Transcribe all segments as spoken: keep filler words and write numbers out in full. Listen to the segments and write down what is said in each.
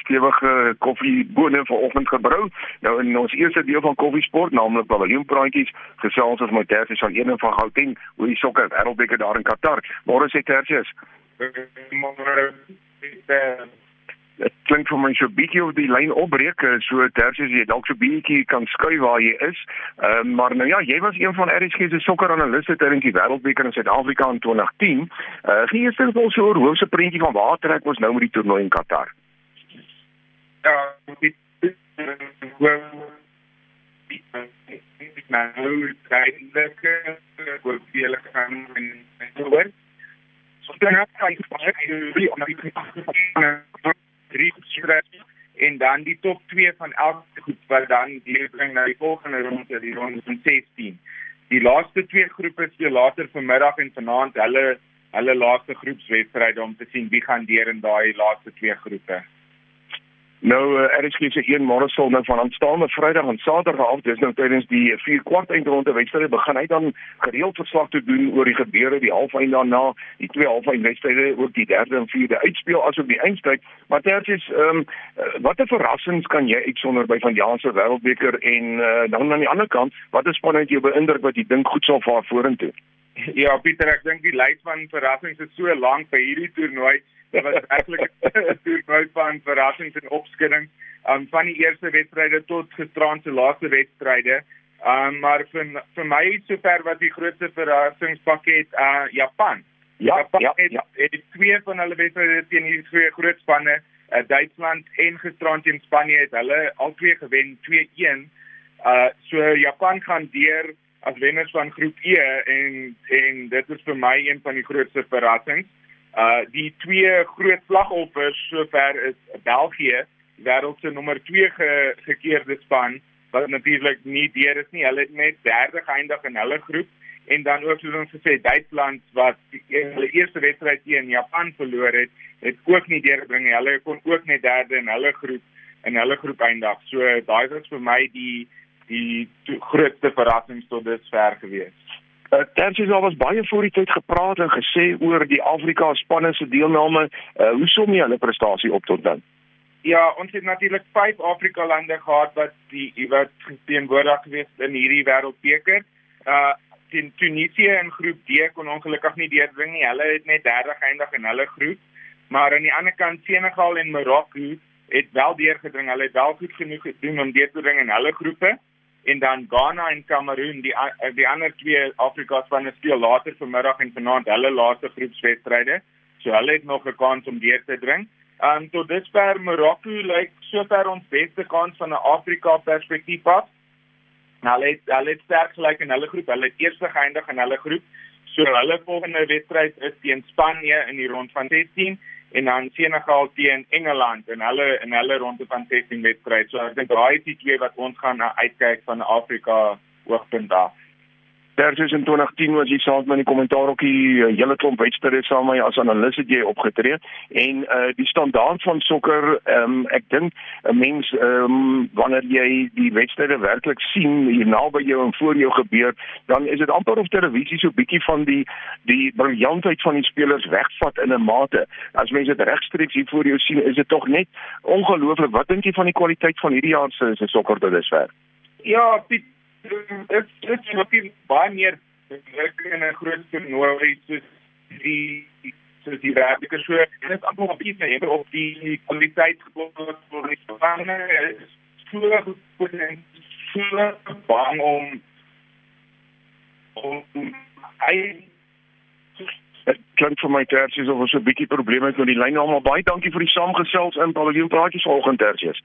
stewige koffiebone vanoggend gebrou. Nou in ons eerste deel van Koffiesport, naamlik paviljoenpraatjies, gesels ons met Tertius van een van Gauteng oor die sokker wêreldbeker daar in Qatar. Môre sê Tertius. Môre. Dit klink vir my so 'n bietjie of die lyn opbreek, so Tertius jy dalk so 'n bietjie kan skuif waar jy is. Ehm uh, maar nou ja, jy was een van R S G se sokkeranaliste tydens die wêreldbeker in Suid-Afrika in twintig tien. Eh uh, gee eers net ons so 'n hoofse prentjie van waar trek ons nou met die toernooi in Qatar. Ja, dit wel dit nou tydelik wil julle gaan en hoor. So dan het hy baie om die drie en dan die top twee van elke groep wat dan deurbring na die volgende ronde, die ronde van sestien. Die laaste twee groepe speel later vanmiddag en vanaand hulle hulle laaste groepswedstryde om te sien wie gaan deur in daai laaste twee groepe. Nou, uh, R S G se een môre sal nou van aanstaande Vrydag en Saterdag af, dis nou tydens die vier kwart eindronde wedstryde begin hy dan gereeld verslag te doen oor die gebeure, die halfeind daarna, die twee halfeindwedstryde, ook die derde en vierde uitspeel asook die eindstryd. Maar Tertius, ehm um, watter verrassings kan jy uitsonder by vanjaar se wêreldbeker en uh, dan aan die ander kant, watter span het jou beïndruk wat jy dink goed sal vaar vorentoe? Ja, Pieter, ek dink die lys van verrassings is so lank vir hierdie toernooi. Dit was eigenlijk een toernooi van verrassings en opskudding. Um, van die eerste wedstryde tot gisterand se laaste wedstryde. Um, maar vir, vir my sover wat die grootste verrassingspakket uh, Japan. Ja, Japan ja, het, ja. het twee van hulle wedstryde teen hierdie twee groot spanne, uh, Duitsland en gisterand teen Spanje het hulle al twee gewen, twee een. Uh, so Japan gaan deur as wenners van groep E en en dit is vir my een van die grootste verrassings. Uh die twee groot slagoffers sover is België, wêreld se nommer twee ge, gekeerde span, wat natuurlik nie deur is nie. Hulle het net derde geëindig in hulle groep en dan ook soos ons gesê Duitsland wat hulle eerste wedstryd teen Japan verloor het, het ook nie deurbring nie. Hulle kon ook net derde in hulle groep in hulle groep eindig. So daai was vir my die die grootste verrassings tot dusver gewees. Uh, Tertius, daar was baie voor die tyd gepraat en gesê oor die Afrika spanne se deelname. Uh, hoe som jy hulle prestasie op tot dan? Ja, ons het natuurlik vyf Afrika lande gehad wat die wat teenwoordig gewees in hierdie wêreldbeker. Uh teen Tunesië in groep D kon ongelukkig nie deurbring nie. Hulle het net derde geëindig in hulle groep. Maar aan die ander kant Senegal en Marokko het wel deurgedring. Hulle het wel goed genoeg gedoen om deur te dring in hulle groepe. En dan Ghana en Kameroen, die die ander twee Afrika spanne speel later vanmiddag en vanaand hulle laaste groepswedstryde. So hulle het nog 'n kans om deur te dring. Um tot dusver Marokko lyk sover ons beste kans van 'n Afrika perspektief af. Hulle het hulle het sterk gelyk in hulle groep. Hulle het eerste geëindig in hulle groep. So hulle volgende wedstryd is teen Spanje in die rond van sestien en dan Senegal teen Engeland in hulle in hulle ronde van sestien wedstryd. So ek dink daai is die twee wat ons gaan uitkyk van Afrika hoogtepunt af. Tertius in twintig tien was jy saam met die kommentaar ook die hele klomp wedstryde saam met my as analis het jy opgetree en uh, die standaard van sokker, um, ek dink 'n mens um, wanneer jy die wedstryde werklik sien hier naby jou en voor jou gebeur, dan is dit amper of televisie so bietjie van die die briljantheid van die spelers wegvat in 'n mate. As mense dit regstreeks hier voor jou sien, is dit tog net ongelooflik. Wat dink jy van die kwaliteit van hierdie jaar se se sokker tot dusver? Ja, Piet, dit is natuurlik baie meer druk in 'n groot toernooi soos die soos die wêreldbeker. So dit is amper 'n bietjie meer op die kwaliteit gekoppel word die spanne so goed en so bang om om hy Dit klink vir my Tertius of ons 'n bietjie probleme het met die lyn, maar baie dankie vir die saamgesels in paviljoenpraatjies vanoggend Tertius.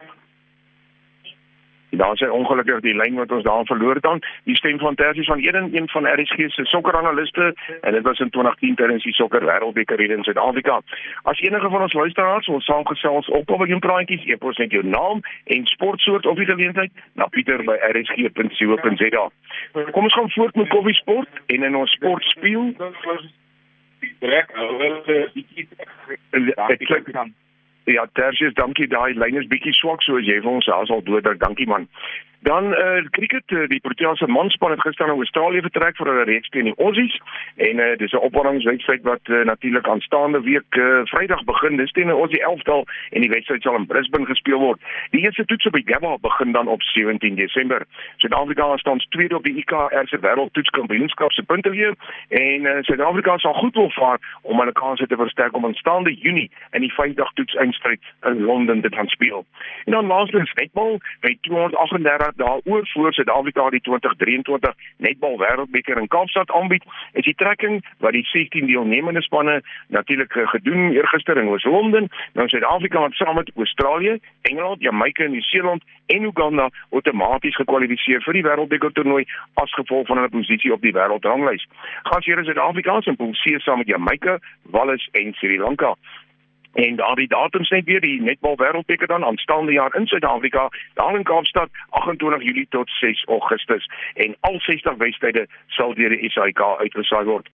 Daar is ongelukkig die lyn wat ons daar verloor het dan. Die stem van Tertius van Eden, een van R S G se sokkeranaliste en dit was in twintig tien tydens die sokker wêreldbeker hier in Suid-Afrika. As enige van ons luisteraars wil saamgesels op paviljoenpraatjies, e-pos net jou naam en sportsoort of die geleentheid na Pieter by r s g punt co punt z a. Kom ons gaan voort met Koffiesport en in ons sportspeel. Direk, wel bietjie Ja, Tertius, dankie. Daai lyn is bietjie swak, so as jy vir ons daar sal doodruk. Dankie man. Dan uh, cricket, uh, die Proteas manspan het gister na Australië vertrek vir hulle reeks teen die Aussies en uh, dis 'n opwarmingswedstryd wat uh, natuurlik aanstaande week uh, Vrydag begin. Dis teen 'n Aussie elftal en die wedstryd sal in Brisbane gespeel word. Die eerste toets op die Gabba begin dan op sewentien Desember. Suid-Afrika staan tweede op die I K R se wêreldtoetskampioenskap se punteteler en uh, Suid-Afrika sal goed wil vaar om hulle kanse te versterk om aanstaande Junie in die vyfdag toets eindstryd in Londen te gaan speel. En dan laastens netbal by tweehonderd agt en dertig dae oor voor Suid-Afrika die twintig drieëntwintig netbal wêreldbeker in Kaapstad aanbied, is die trekking wat die sestien deelnemende spanne natuurlik gedoen eergister in Oos-London. Nou Suid-Afrika het saam met Australië, Engeland, Jamaica, Nieu-Seeland en Uganda outomaties gekwalifiseer vir die wêreldbeker toernooi as gevolg van hulle posisie op die wêreldranglys. Gasheer Suid-Afrika se pool C saam met Jamaica, Wallis en Sri Lanka. En daar die datums net weer die netbal wêreldbeker dan aanstaande jaar in Suid-Afrika, daar in Kaapstad, agt en twintig Julie tot ses Augustus en al sestig wedstryde sal deur die S A I K uitgesaai word.